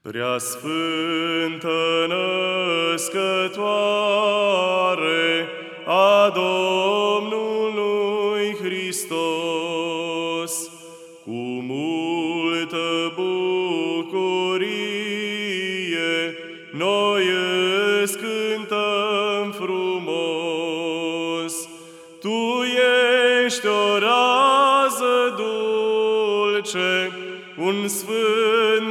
Prea sfântă născătoare a Domnului Hristos, cu multă bucurie noi îți cântăm frumos. Tu ești o rază dulce, un sfânt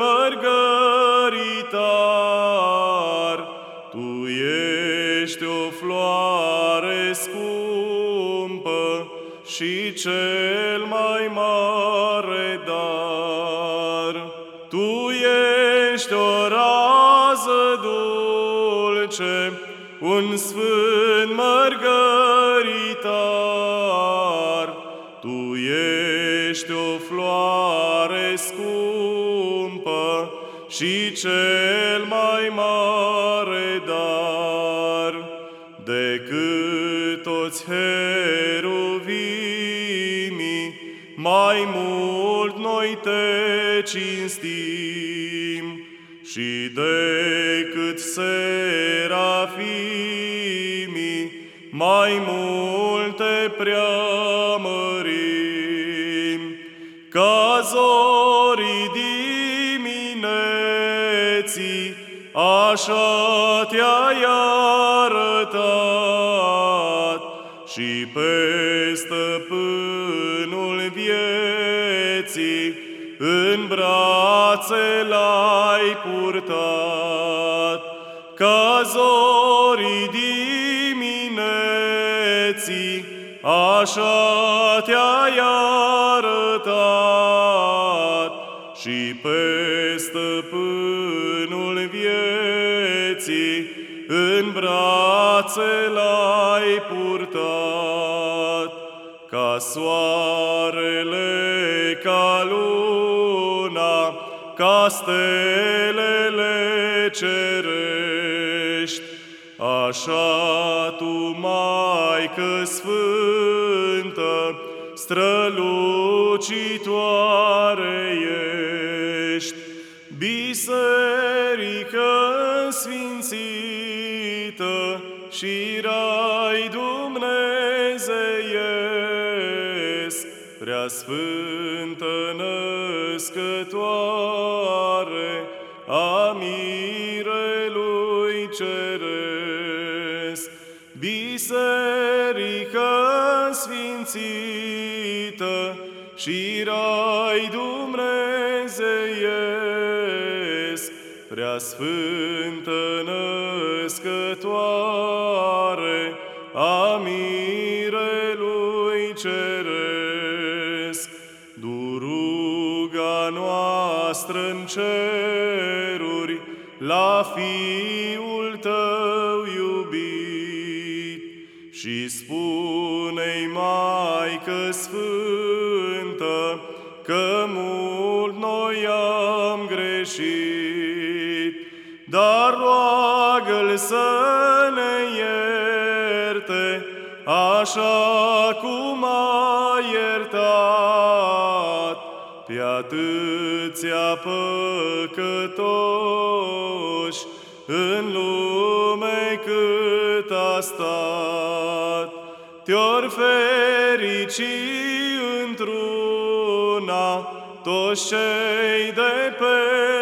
mărgăritar, Tu ești o floare scumpă și cel mai mare dar. Tu ești o rază dulce, un sfânt mărgăritar, Tu ești o floare scumpă și cel mai mare dar. Decât toți heruvimii, mai mult noi te cinstim, și decât serafimii, mai mult te preamărim. Ca zorii dimineții, așa te-ai arătat, și pe stăpânul vieții în brațe l-ai purtat. Ca zorii dimineții, așa te-ai arătat, și pe stăpânul vieții în brațe l-ai purtat. Ca soarele, ca luna, ca stelele cerești, așa Tu, Maică Sfântă, strălucitoare ești. Biserică sfințită și rai dumnezeiesc, prea sfântă născătoare a mirelui ceresc. Biserică sfințită și rai dumnezeiesc, prea sfântă născătoare a mirelui ceresc. Duruga noastră-n ceruri la Fiul Tău iubit, și spune-i, Maică Sfântă, că mult noi am greșit, dar roagă-L să ne ierte, așa cum a iertat pe atâția păcătoși în lume cât a stat. Te-or ferici într-una toți cei de pe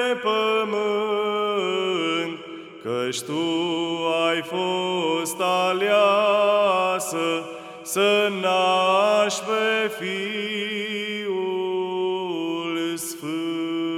pământ, căci Tu ai fost aleasă să naști pe Fiul Sfânt.